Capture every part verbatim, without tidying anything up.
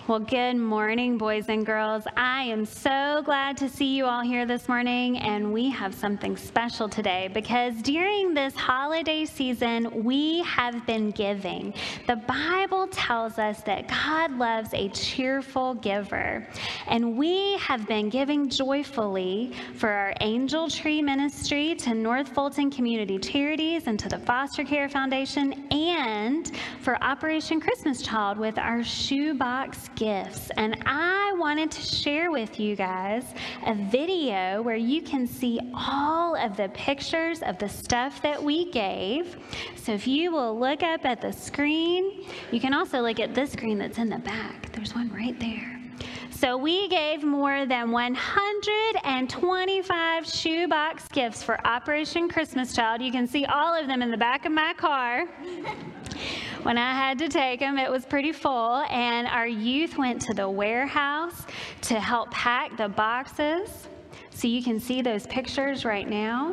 Well, good morning, boys and girls. I am so glad to see you all here this morning, and we have something special today because during this holiday season, we have been giving. The Bible tells us that God loves a cheerful giver, and we have been giving joyfully for our Angel Tree Ministry, to North Fulton Community Charities, and to the Foster Care Foundation, and for Operation Christmas Child with our shoebox gifts. And I wanted to share with you guys a video where you can see all of the pictures of the stuff that we gave. So if you will look up at the screen, you can also look at this screen that's in the back. There's one right there. So we gave more than one hundred twenty-five shoebox gifts for Operation Christmas Child. You can see all of them in the back of my car. When I had to take them, it was pretty full, and our youth went to the warehouse to help pack the boxes. So you can see those pictures right now.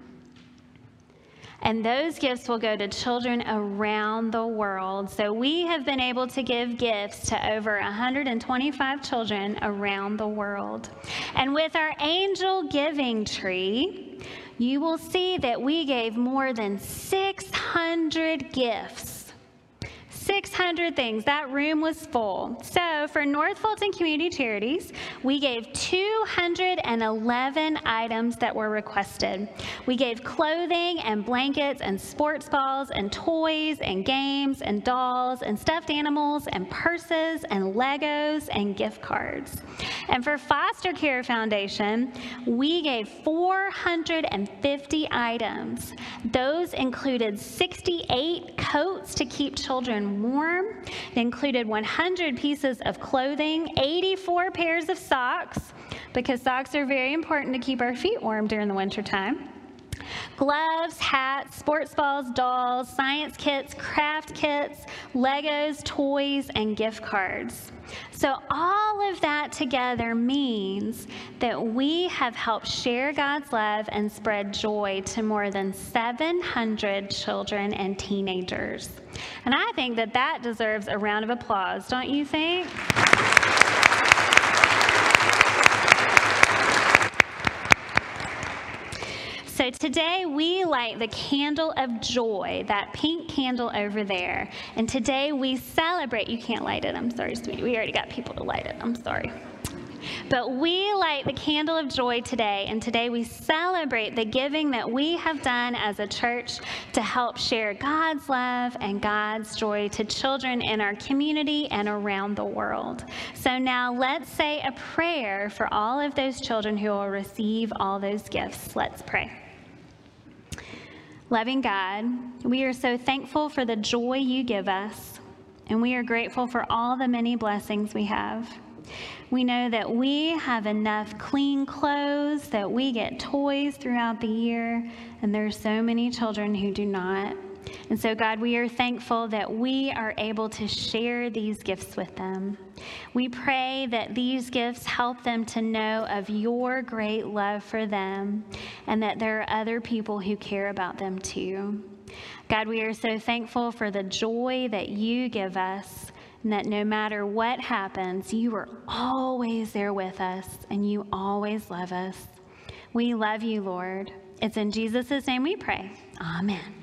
And those gifts will go to children around the world. So we have been able to give gifts to over one hundred twenty-five children around the world. And with our Angel Giving Tree, you will see that we gave more than six hundred gifts. six hundred things. That room was full. So for North Fulton Community Charities, we gave two hundred eleven items that were requested. We gave clothing and blankets and sports balls and toys and games and dolls and stuffed animals and purses and Legos and gift cards. And for Foster Care Foundation, we gave four hundred fifty items. Those included sixty-eight coats to keep children warm. It included one hundred pieces of clothing, eighty-four pairs of socks, because socks are very important to keep our feet warm during the winter time. Gloves, hats, sports balls, dolls, science kits, craft kits, Legos, toys, and gift cards. So all of that together means that we have helped share God's love and spread joy to more than seven hundred children and teenagers. And I think that that deserves a round of applause, don't you think? So today we light the candle of joy, that pink candle over there. And today we celebrate, you can't light it, I'm sorry, sweetie. We already got people to light it, I'm sorry. But we light the candle of joy today, and today we celebrate the giving that we have done as a church to help share God's love and God's joy to children in our community and around the world. So now let's say a prayer for all of those children who will receive all those gifts. Let's pray. Loving God, we are so thankful for the joy you give us, and we are grateful for all the many blessings we have. We know that we have enough clean clothes, that we get toys throughout the year, and there are so many children who do not. And so, God, we are thankful that we are able to share these gifts with them. We pray that these gifts help them to know of your great love for them, and that there are other people who care about them too. God, we are so thankful for the joy that you give us, and that no matter what happens, you are always there with us, and you always love us. We love you, Lord. It's in Jesus' name we pray. Amen.